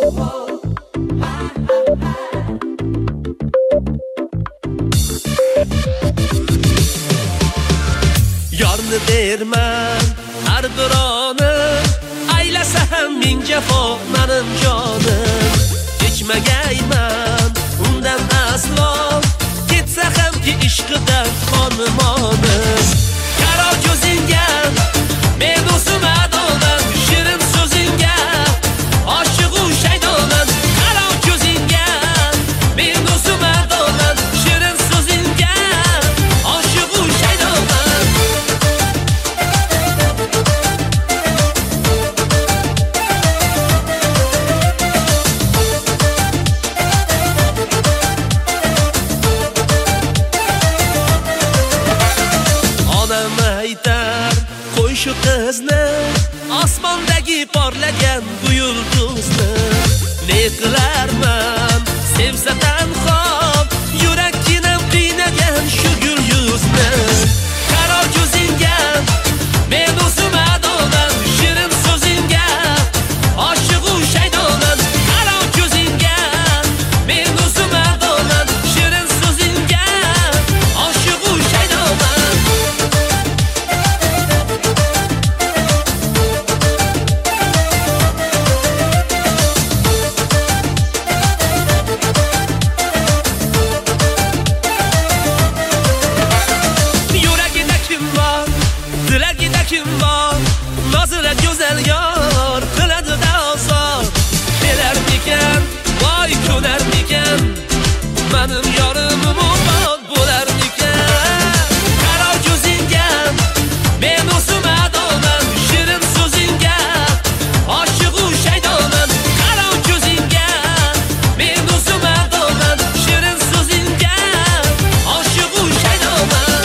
Yorni derman har bironi, aylasa ham ming jafo mening jonim. Kechmagayman undan aslo, ketsa ham ki ishqidan qonimonim. Qaro ko'zingga men o'zim adoman, shirin so'zingga oshiqu shaydonan. Qaro ko'zingga men o'zim adoman, shirin so'zingga oshiqu shaydonan. Onam aytar, qo'y shu qizni, osmondagi porlagan bu yulduzni. Ne qilarman sevsa tanho, yurakkinam qiynagan shu gul yuzni. Qaro ko'zingga men o'zim adoman, shirin so'zingga oshiqu shaydonan. Qaro ko'zingga men o'zim adoman, shirin so'zingga oshiqu shaydonan. Yuragida kim bor, dilagida kim bor, nozira go'zal yor qiladi-da ozor. Kelarmikan, voy ko'narmikan, mening yorim umrbod bo'larmikan. Qaro ko'zingga men o'zim adoman, shirin so'zingga oshiqu shaydonan. Qaro ko'zingga men o'zim adoman, shirin so'zingga oshiqu shaydonan.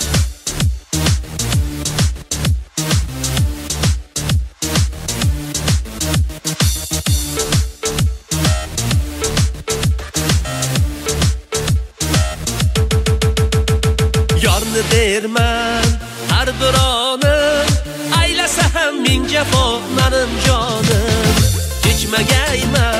Yorni derman har bironi, aylasa ham ming jafo mening jonim. Kechmagayman